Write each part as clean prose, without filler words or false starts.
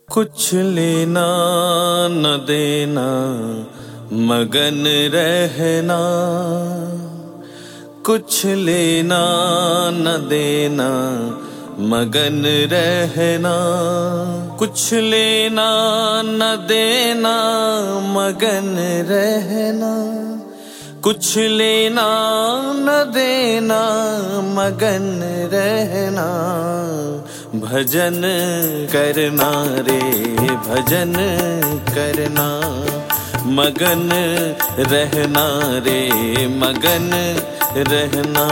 कुछ लेना न देना मगन रहना, कुछ लेना न देना मगन रहना, कुछ लेना न देना मगन रहना, कुछ लेना न देना मगन रहना। भजन करना रे भजन करना, मगन रहना रे मगन रहना।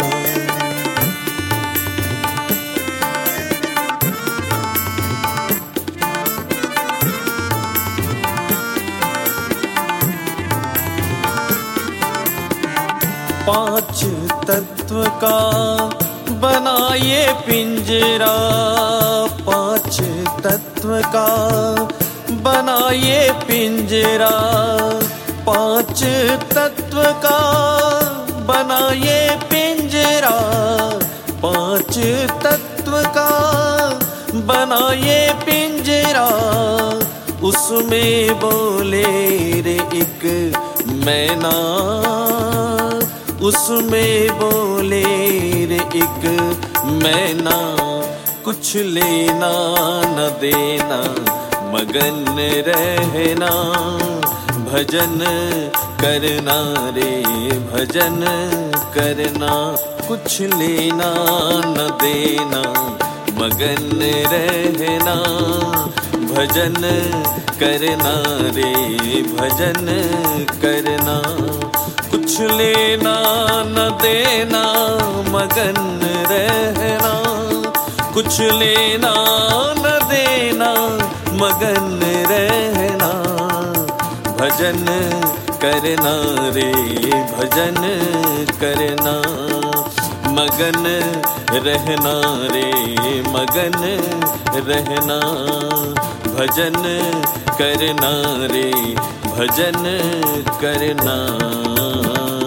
पांच तत्व का बनाए पिंजरा, पांच तत्व का बनाए पिंजरा, पांच तत्व का बनाए पिंजरा, पांच तत्व का बनाए पिंजरा। उसमें बोले रे एक मैना, उसमें बोले रे एक मैना। कुछ लेना न देना मगन रहना, भजन करना रे भजन करना। कुछ लेना न देना मगन रहना, भजन करना रे भजन करना। कुछ लेना न देना मगन रहना, कुछ लेना न देना मगन रहना। भजन करना रे भजन करना, मगन रहना रे मगन रहना। भजन करना रे भजन करना।